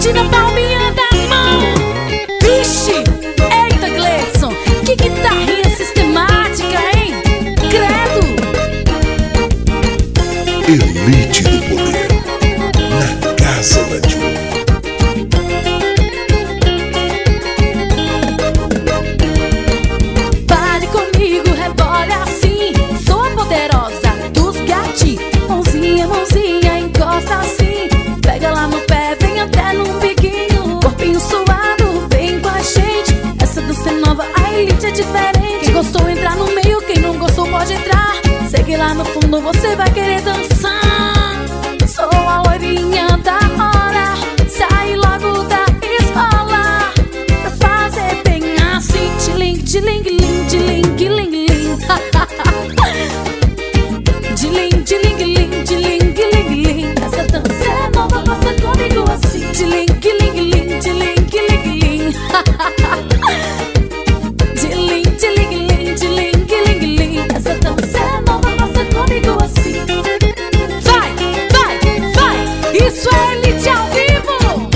Saúde na palminha da mão. Vixe, eita Gleison, que guitarrinha sistemática, hein? Credo. Elite do Poder, na Casa da Ju. Pare comigo, rebola assim. Sou a poderosa dos gati. Mãozinha, mãozinha, encosta assim. Pega lá no pé, vem até no biquinho. Corpinho suado, vem com a gente. Essa do Cenova, a Elite é diferente. Quem gostou entrar no meio, quem não gostou pode entrar. Segue lá no fundo, você vai querer dançar. Sou a loirinha da hora, sai logo da escola pra fazer bem assim. Tiling, tiling, ling, tiling, ling, ling. Tiling, tiling, ling, tiling, ling, ling. Essa dança é nova, faça comigo assim. Tiling, ling, ling, tiling, ling, ling. Tiling, tiling, ling, tiling, ling, ling. Essa dança é nova, faça comigo assim. Vai, vai, vai. Isso é Elite ao vivo.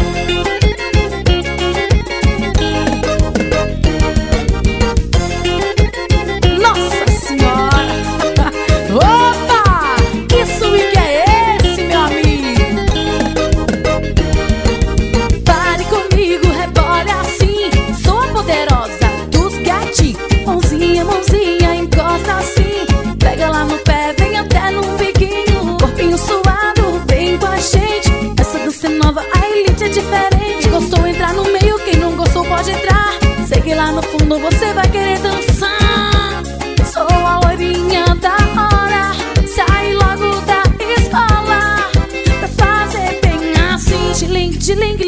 Nossa Senhora. Opa, que swing é esse, meu amigo? Pare comigo, rebole assim. Sou a poderosa dos gati. Mãozinha, mãozinha, encosta assim. Pega lá no pé, vem até no biquinho. Corpinho suado, vem com a gente. Essa do Cenova, a Elite é diferente. Gostou, entrar no meio, quem não gostou pode entrar. Segue lá no fundo, você vai querer dançar. Sou a loirinha da hora, sai logo da escola pra fazer bem assim. Tiling, tiling,